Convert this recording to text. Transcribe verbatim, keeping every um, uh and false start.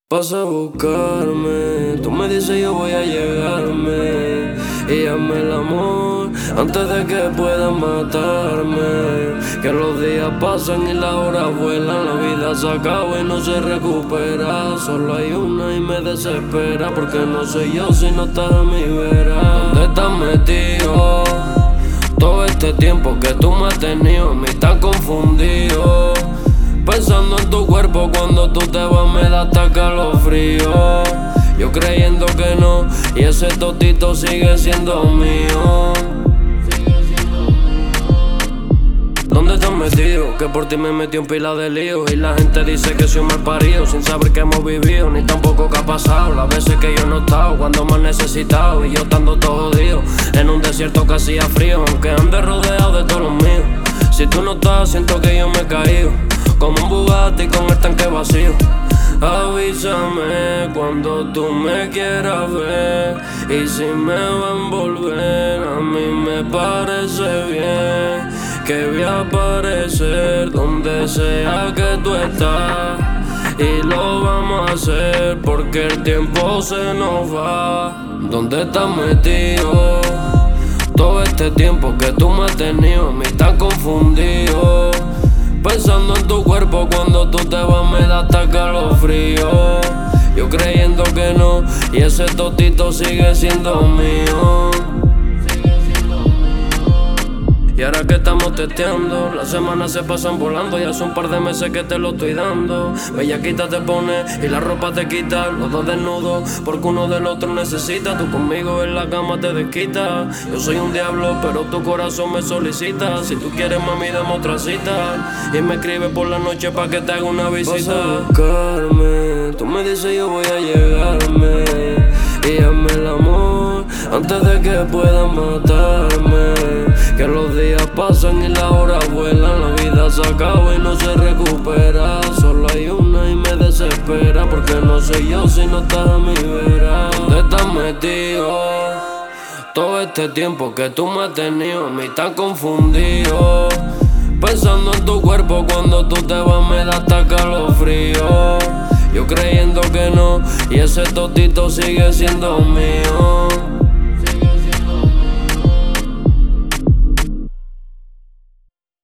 Pasa a buscarme, tú me dices yo voy a llegarme y hazme el amor antes de que puedan matarme. Que los días pasan y las horas vuelan, la vida se acaba y no se recupera. Solo hay una y me desespera, porque no sé yo si no estás a mi vera. ¿Dónde estás metido? Todo este tiempo que tú me has tenido, me estás confundido. Pensando en tu cuerpo cuando tú te vas me da hasta calofrío. Yo creyendo que no, y ese totito sigue siendo mío. ¿Dónde estás metido? Que por ti me metió en pila de lío. Y la gente dice que soy un mal parido, sin saber que hemos vivido, ni tampoco que ha pasado. Las veces que yo no he estado, cuando me han necesitado, y yo estando todo jodido en un desierto que hacía frío, aunque ande rodeado de todos los míos. Si tú no estás, siento que yo me he caído, como un Bugatti con el tanque vacío. Avísame cuando tú me quieras ver, y si me va a envolver, a mí me parece bien que voy a aparecer donde sea que tú estás. Y lo vamos a hacer porque el tiempo se nos va. ¿Dónde estás metido? Todo este tiempo que tú me has tenido, me estás confundido. Pensando en tu cuerpo cuando tú te vas me da hasta calofrío. Yo creyendo que no, y ese totito sigue siendo mío. Y ahora que estamos testeando, las semanas se pasan volando. Ya hace un par de meses que te lo estoy dando. Bellaquita te pone y la ropa te quita, los dos desnudos, porque uno del otro necesita. Tú conmigo en la cama te desquita. Yo soy un diablo, pero tu corazón me solicita. Si tú quieres, mami, dame otra cita. Y me escribe por la noche pa' que te haga una visita. Vas a buscarme, tú me dices yo voy a llegarme y hazme el amor antes de que puedan matarme. Que los días pasan y las horas vuelan, la vida se acaba y no se recupera. Solo hay una y me desespera, porque no sé yo si no estás a mi vera. ¿Dónde estás metido? Todo este tiempo que tú me has tenido, me estás confundido. Pensando en tu cuerpo cuando tú te vas me da hasta calofrío. Yo creyendo que no, y ese totito sigue siendo mío.